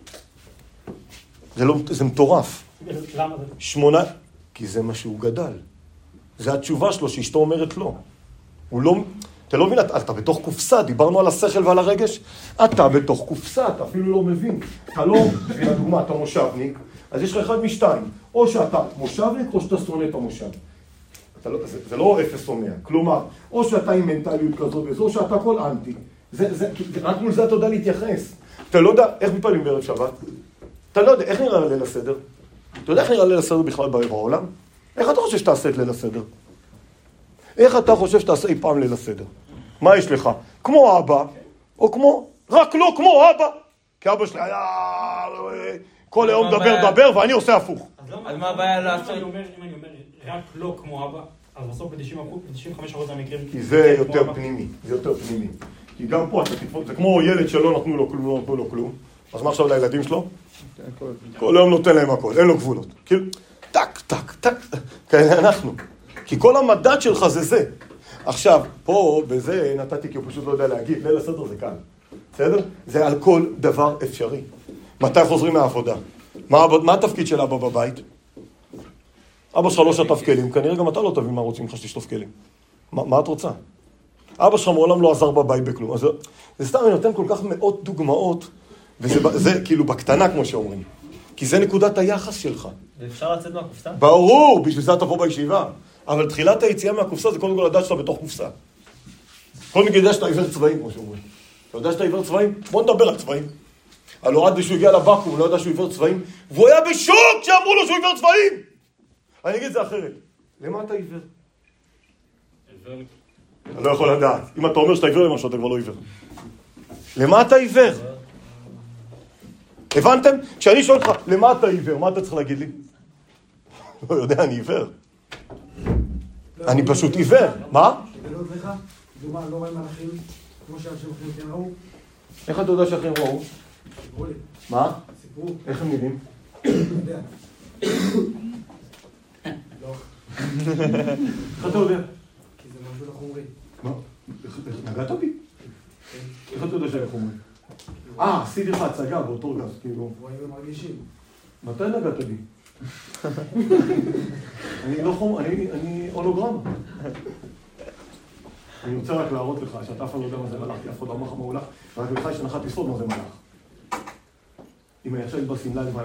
זה מטורף. למה זה? 8, כי זה מה שהוא גדל. זה התשובה שלו שאשתו אומרת לא. הוא לא... אתה לא מבין, אתה בתוך קופסה, דיברנו על השכל ועל הרגש, אתה בתוך קופסה, אתה אפילו לא מבין. אתה לא, לדוגמה, אתה מושבניק, אז יש לך אחד משתיים, או שאתה מושבניק או שאתה שונא את המושב. זה לא אפס או 100, כלומר, או שאתה עם מנטליות כזאת וזו, או שאתה כל אנטי. רק מול זה אתה יודע להתייחס. אתה לא יודע איך מתפעלים בערב שבת, אתה לא יודע איך נראה ליל הסדר. אתה יודע איך נראה ליל הסדר בכלל בעולם? איך אתה חושב שתעשה את ליל הסדר? איך אתה חושב שתעשה אי פעם ליל הסדר? מה יש לך? כמו אבא, או כמו, רק לא כמו אבא. כי אבא שלי היה כל היום דבר, ואני עושה הפוך. אז מה הבעיה לעשות? אם אני אומר רק לא כמו אבא, אז בסוף ב-95% המקרים... כי זה יותר פנימי, כי גם פה אתה תתפוס, זה כמו ילד שלא נתנו לו כלום, אז מה עכשיו לילדים שלו? כל היום נותן להם הכל, אין לו גבולות. כאילו, טק, טק, טק, כאלה אנחנו. כי כל המדד שלך זה. עכשיו, פה, בזה נתתי כי הוא פשוט לא יודע להגיד, ליל הסדר זה קל. בסדר? זה על כל דבר אפשרי. מתי חוזרים מהעבודה? מה התפקיד של אבא בבית? אבא שלך לא שטף כלים, כנראה גם אתה לא תבין מה רוצים לך שתשטוף כלים. מה את רוצה? אבא שלך מעולם לא עזר בבית בכלום. אז זה סתם, אני נותן כל כך מאות דוגמאות, וזה כאילו בקטנה כמו שאומרים. כי זה נקודת היחס שלך. ואפשר לצאת מהקופסה? ברור, בשביל זה תבוא בישיבה. אבל תחילת היציאה מהקופסה זה קודם כל לדעת שאתה בתוך קופסה. כל מי יודע שאתה עיוור צבעים, כמו שאומרים. אתה יודע שאתה עיוור צבעים? בוא נדבר על צבעים. הלוא עד שהוא הגיע לבקו"ם, לא יודע שהוא עיוור צבעים, והוא היה בשוק כשאמרו לו שהוא עיוור צבעים! אני אגיד את זה אחרת. למה אתה עיוור? אני לא יכול לדעת. אם אתה אומר שאתה עיוור למשהו, אתה כבר לא עיוור. למה אתה עיוור? הבנתם? כשאני שואל אותך, למה אתה עיוור? מה אתה צריך להגיד לי? לא יודע, אני עיוור. אני פשוט עיוור. מה? לגלות לך, דומה, לא רואים מלאכים, כמו שאנשים אחרים כן ראו. איך אתה יודע שאחרים ראו? סיפרו לי. מה? סיפרו. איך הם נראים? לא יודע. לא. איך אתה יודע? כי זה משהו לא חומרי. מה? נגעת בי? איך אתה יודע שאני חומרי? עשיתי לך הצגה באותו גז, כאילו. רואים ומרגישים. מתי נגעת בי? אני לא חום, אני הולוגרמה. אני רוצה רק להראות לך שאתה אף פעם לא יודע מה זה מלאך, כי אף אחד לא אמר לך מה הוא הולך, רק לך יש הנחת יסוד מה זה מלאך. אם אני עכשיו בסמלה לבנה,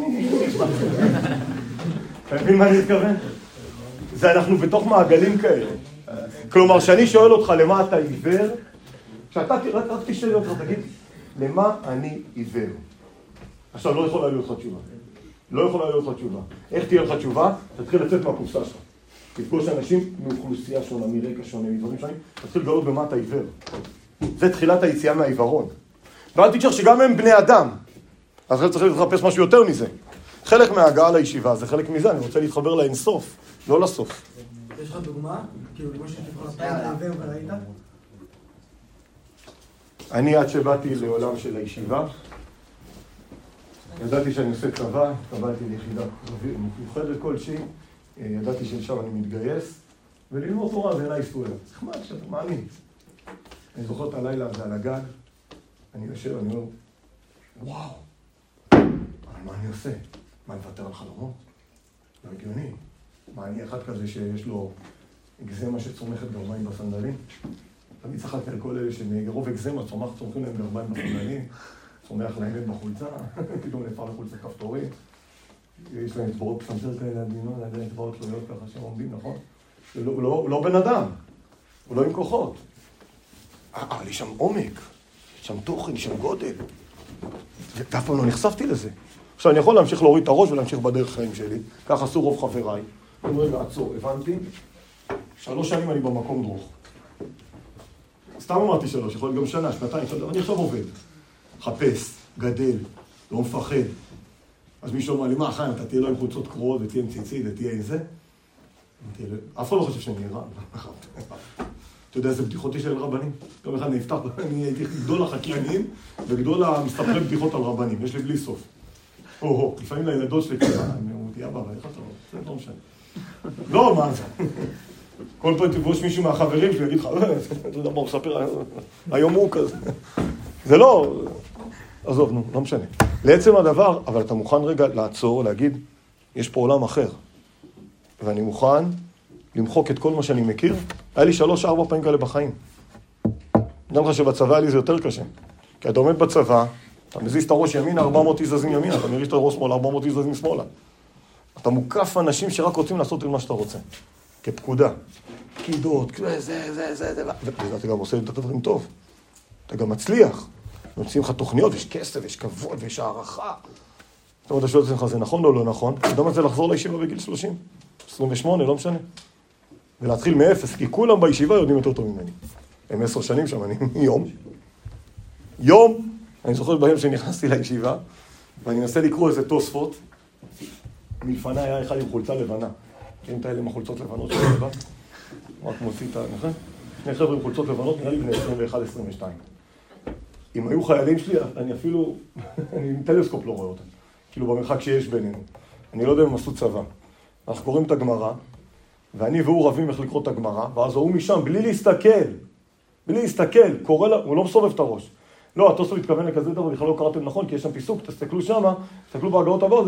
אתה מבין מה אני מתכוון? זה אנחנו בתוך מעגלים כאלה. כלומר, שאני שואל אותך למה אתה עיוור, שאתה רק תשאל אותך, תגיד, למה אני עיוור? עכשיו לא יכולה להיות לך תשובה. לא יכולה להיות לך תשובה. איך תהיה לך תשובה? תתחיל לצאת מהקופסה שלך. תפגוש אנשים מאוכלוסייה שונה, מרקע שונה, מדברים שונים, תתחיל לגלות במה אתה עיוור. זה תחילת היציאה מהעיוורון. ואל תשכח שגם הם בני אדם. אז צריך לחפש משהו יותר מזה. חלק מההגעה לישיבה זה חלק מזה, אני רוצה להתחבר לאינסוף, לא לסוף. יש לך דוגמה? כאילו, כמו שתבחר לפעמים עיוור וראית? אני עד שבאתי לעולם של הישיבה, ידעתי שאני עושה צבא, התקבלתי ליחידה מיוחדת כלשהי, ידעתי ששם אני מתגייס, וללמוד תורה זה עיניי סטולה. צריך מה שאתה מאמין. אני זוכר את הלילה הזה על הגג, אני יושב, אני אומר, וואו, אבל מה אני עושה? מה, אני מוותר על חלומות? לא הגיוני. מה, אני אחד כזה שיש לו אקזמה שצומחת גרביים בסנדלים? תמיד צחקתי על כל אלה שמרוב אקזמה צומחים להם גרביים בסנדלים, צומח להם מת בחולצה, פתאום נפל לחולצה כפתורים. יש להם אצבעות פסנתר כאלה עדינות, עדיין אצבעות תלויות ככה שהם עומדים, נכון? הוא לא בן אדם, הוא לא עם כוחות. יש שם עומק, יש שם תוכן, יש שם גודל. ואף פעם לא נחשפתי לזה. עכשיו אני יכול להמשיך להוריד את הראש ולהמשיך בדרך חיים שלי, כך עשו רוב חבריי. אני אומר, לעצור, הבנתי? 3 שנים אני במקום דרוך. סתם אמרתי 3, יכול להיות גם שנה, שנתיים, אני עכשיו עובד. חפש, גדל, לא מפחד. אז מישהו אומר לי, מה, חיים, אתה תהיה לו עם חולצות קרועות ותהיה עם ציצית ותהיה עם זה? אף אחד לא חושב שאני רע. אתה יודע איזה בדיחות יש על רבנים? יום אחד נפתח, אני הייתי גדול החקייניים וגדול המספרי בדיחות על רבנים. יש לי בלי סוף. לפעמים לילדות שלי ככה, אני אומרתי, אבא, אבל איך אתה לא? זה לא משנה. לא, מה זה? כל פעם תפגוש מישהו מהחברים שלי, יגיד לך, אתה יודע מה הוא מספר, היום הוא כזה. זה לא, עזוב, נו, לא משנה. לעצם הדבר, אבל אתה מוכן רגע לעצור, להגיד, יש פה עולם אחר. ואני מוכן למחוק את כל מה שאני מכיר. היה לי 3-4 פעמים כאלה בחיים. אני אומר לך שבצבא היה לי זה יותר קשה. כי אתה עומד בצבא, אתה מזיז את הראש ימינה, 400 יזזים ימינה, אתה מריש את הראש שמאלה, 400 יזזים שמאלה. אתה מוקף אנשים שרק רוצים לעשות את מה שאתה רוצה. כפקודה. פקידות, זה. ואתה גם עושה את הדברים טוב. אתה גם מצליח. נוצאים לך תוכניות, יש כסף, יש כבוד, ויש הערכה. זאת אומרת, אתה שואל את עצמך, זה נכון או לא נכון? אתה יודע מה זה לחזור לישיבה בגיל 30? 28, לא משנה. ולהתחיל מאפס, כי כולם בישיבה יודעים יותר טוב ממני. הם 10 שנים שם, אני יום, אני זוכר ביום שנכנסתי לישיבה, ואני מנסה לקרוא איזה תוספות, מלפני היה אחד עם חולצה לבנה. כן, את האלה עם החולצות לבנות של לבן. רק מוציא את נכון? 2 חבר'ה עם חולצות לבנות, נראה לי בני 21-22. אם היו חיילים שלי, אני אפילו, אני עם טלסקופ לא רואה אותם. כאילו במרחק שיש בינינו. אני לא יודע אם הם עשו צבא. אנחנו קוראים את הגמרא, ואני והוא רבים איך לקרוא את הגמרא, ואז הוא משם, בלי להסתכל, קורא לה, הוא לא מסובב את הראש. לא, התוספות מתכוון לכזה דבר, בכלל לא קראתם נכון, כי יש שם פיסוק, תסתכלו שמה, תסתכלו בהגאות הבאות,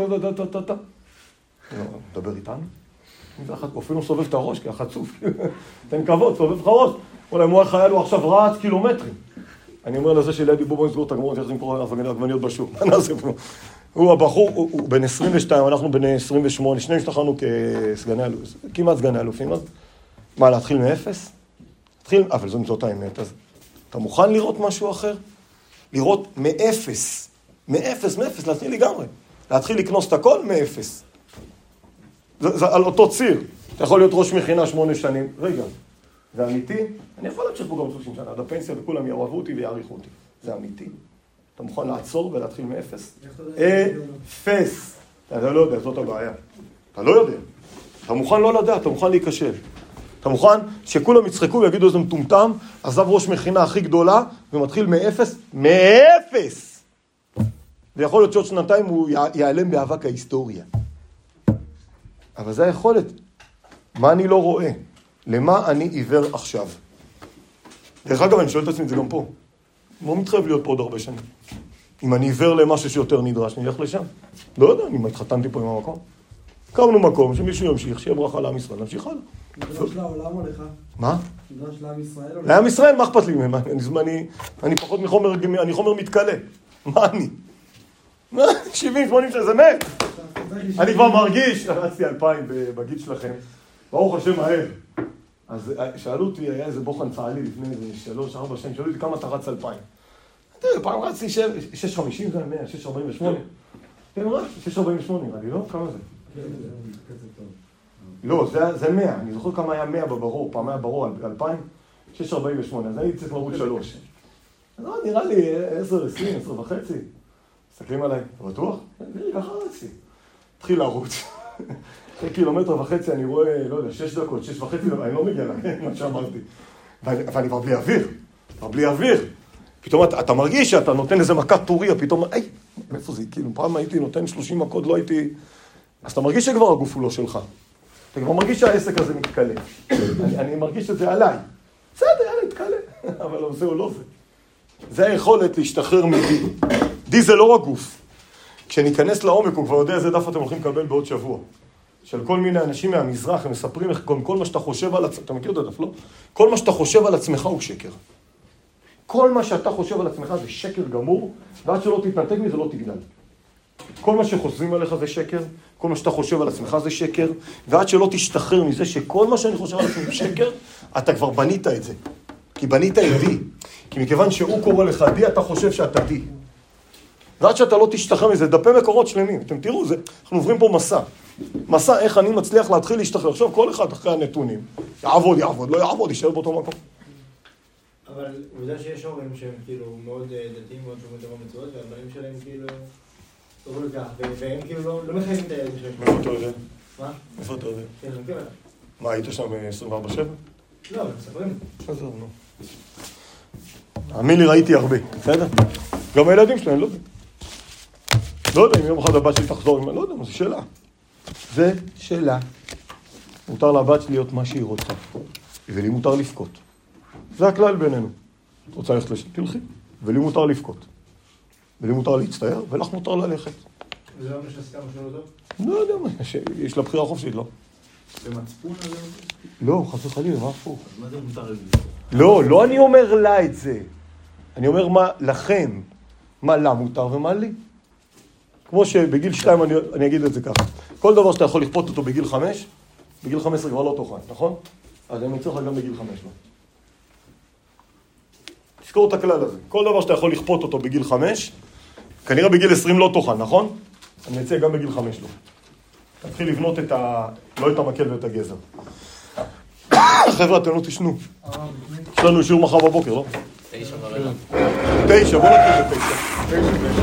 דבר איתנו. אפילו סובב את הראש, כי החצוף, תן כבוד, סובב לך ראש. אולי מועל חייל הוא עכשיו רץ קילומטרים. אני אומר לזה שלידי בוא נסגור את הגמרות, איך נקרוא עגבניות בשוק. מה נעשה פה? הוא הבחור, הוא בן 22, אנחנו בן 28, שניהם השתחררנו כסגני אלופים, כמעט סגני אלופים, אז מה, להתחיל מאפס? תתחיל, אבל זאת האמת, אז אתה מוכן לראות משהו אחר? לראות מאפס, להתחיל לגמרי. להתחיל לקנוס את הכל מאפס. זה על אותו ציר. אתה יכול להיות ראש מכינה 8 שנים. רגע, זה אמיתי? אני יכול להמשיך פה גם 30 שנה, עד הפנסיה וכולם יאהבו אותי ויעריכו אותי. זה אמיתי. אתה מוכן לעצור ולהתחיל מאפס? אפס. אתה לא יודע, זאת הבעיה. אתה לא יודע. אתה מוכן לא לדעת, אתה מוכן להיכשל. אתה מוכן שכולם יצחקו ויגידו איזה מטומטם, עזב ראש מכינה הכי גדולה ומתחיל מאפס? מאפס! ויכול להיות שעוד 2 הוא ייעלם באבק ההיסטוריה. אבל זה היכולת. מה אני לא רואה? למה אני עיוור עכשיו? דרך אגב, אני שואל את עצמי את זה גם פה. לא מתחייב להיות פה עוד הרבה שנים. אם אני עיוור למשהו שיותר נדרש, אני אלך לשם. לא יודע, אני התחתנתי פה עם המקום. קמנו מקום, שמישהו ימשיך, שיהיה ברכה לעם ישראל, נמשיך הלאה. נדרש לעולם או לך? מה? נדרש לעם ישראל או לך? לעם ישראל, מה אכפת לי מהם? אני פחות מחומר, אני חומר מתקלה. מה אני? 70-80 שזה מת. אני כבר מרגיש, רצתי 2000 בגיל שלכם. ברוך השם מהר. אז שאלו אותי, היה איזה בוחן צהלי לפני איזה 3-4 שנים, שאלו אותי כמה אתה רץ 2000. פעם רצתי 650, זה 100, 648. כן, רק 648, נראה לי, לא? כמה זה? לא, זה 100. אני זוכר כמה היה 100 בברור, פעם היה ברור 2000, 648. אז אני צריך לרוץ 3. אז נראה לי 10, 20, 10 וחצי. מסתכלים עליי, אתה בטוח? ככה רצתי. התחיל לרוץ. 1.5 קילומטר אני רואה, לא יודע, 6 דקות, 6.5, אני לא מגיע לה, מה שאמרתי. ואני כבר בלי אוויר. פתאום אתה מרגיש שאתה נותן איזה מכת פוריה, פתאום, איפה זה? כאילו, פעם הייתי נותן 30 מכות, לא הייתי... אז אתה מרגיש שכבר הגוף הוא לא שלך. אתה כבר מרגיש שהעסק הזה מתקלה. אני מרגיש את זה עליי. בסדר, יאללה, מתקלה. אבל זה או לא זה. זה היכולת להשתחרר מדי. די זה לא רק גוף. כשניכנס לעומק, הוא כבר יודע איזה דף אתם הולכים לקבל בעוד שבוע. של כל מיני אנשים מהמזרח, הם מספרים איך כל מה שאתה חושב על עצמך, אתה מכיר את הדף, לא? כל מה שאתה חושב על עצמך הוא שקר. כל מה שאתה חושב על עצמך זה שקר גמור, ועד שלא תתנתק מזה לא תגדל. כל מה שחושבים עליך זה שקר, כל מה שאתה חושב על עצמך זה שקר, ועד שלא תשתחרר מזה שכל מה שאני חושב על עצמי הוא שקר, אתה כבר בנית את זה. כי בנית את די. כי מכיוון שהוא קורא לך די, אתה חושב שאתה די. ועד שאתה לא תשתחרר מזה, דפי מקורות שלמים. אתם תראו, אנחנו עוברים פה מסע. מסע איך אני מצליח להתחיל להשתחרר. עכשיו כל אחד אחרי הנתונים, יעבוד, לא יעבוד, יישאר באותו מקום. אבל הוא יודע שיש הורים שהם כאילו מאוד דתיים, מאוד שומרים את המצוות, והבנים שלהם כאילו תורו לכך, והם כאילו לא מחייבים את הילדים שלהם. איפה אתה יודע? מה? איפה אתה יודע? כן, אני מכיר. מה, היית שם 24/7? לא, אבל מספרים. עזוב, נו. האמין לי, ראיתי הרבה, בסדר? גם הילדים שלהם, לא יודע. לא יודע אם יום אחד הבת שלי תחזור, לא יודע, זה שאלה. זה שאלה. מותר לבת שלי להיות מה שהיא רוצה, ולי מותר לבכות. זה הכלל בינינו. את רוצה ללכת לשם, תלכי, ולי מותר לבכות. ולי מותר להצטער, ולך מותר ללכת. וזה לא משהו הסכם שלא טוב? לא יודע מה, יש לה בחירה חופשית, לא? במצפון הזה? לא, חס וחלילה, מה הפוך? מה זה מותר לזה? לא אני אומר לה את זה. אני אומר מה לכם, מה לה מותר ומה לי. כמו שבגיל 2 אני אגיד את זה ככה. כל דבר שאתה יכול לכפות אותו בגיל 5, בגיל 15 כבר לא תוכל, נכון? אז אני צריך גם בגיל 5 לא. תזכור את הכלל הזה. כל דבר שאתה יכול לכפות אותו בגיל 5, כנראה בגיל 20 לא תוכל, נכון? אני אצא גם בגיל 5 לא. תתחיל לבנות לא את המקל ואת הגזר. חבר'ה, אתם לא תשנו. יש לנו שיעור מחר בבוקר, לא? 9:15. 9, בוא נתחיל ב9.